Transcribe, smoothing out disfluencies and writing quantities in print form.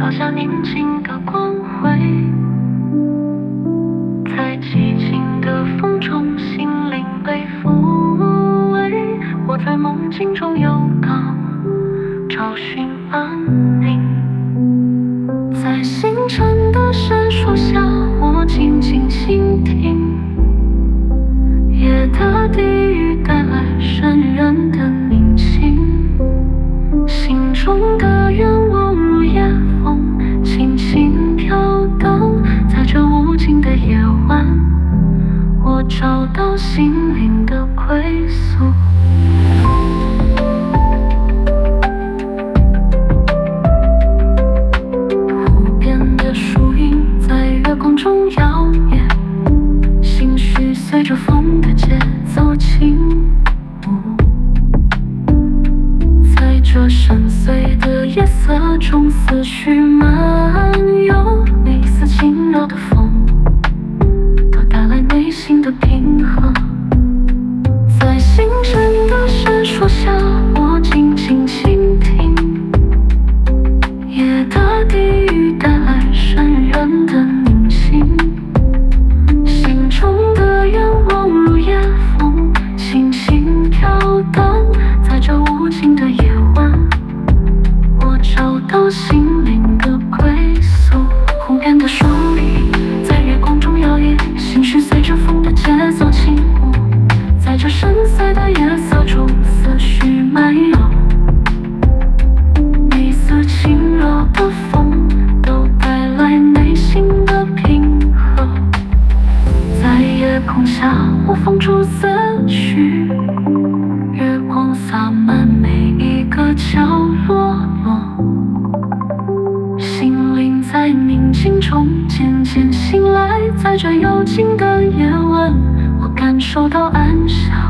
落下宁静的光辉，在寂静的风中，心灵被抚慰。我在梦境中游荡，找寻安宁。在星辰的闪烁下，我静静倾听，夜的低语带来渗人的宁静，心中的愿望如夜风，轻轻飘荡。在这无尽的夜晚，我找到心灵的归宿。湖边的树影在月光中摇曳，心绪随着风的节奏轻舞。在这深邃的夜色中，思绪漫游，每一丝轻柔的风都带来内心的平和。在星辰的闪烁下，我静静倾听，夜的低语带来渗人的宁静，心中的愿望如夜风，轻轻飘荡。在这无尽的夜晚，我找到心灵的归宿。湖边的树影在月光中摇曳，心绪随着风的节奏轻舞。在这深邃的夜色中，思绪漫游，每一丝轻柔的风都带来内心的平和。在夜空下，我放逐思绪，月光洒满每一个角落，心灵在宁静中渐渐醒来。在这幽静的夜晚，我感受到安详。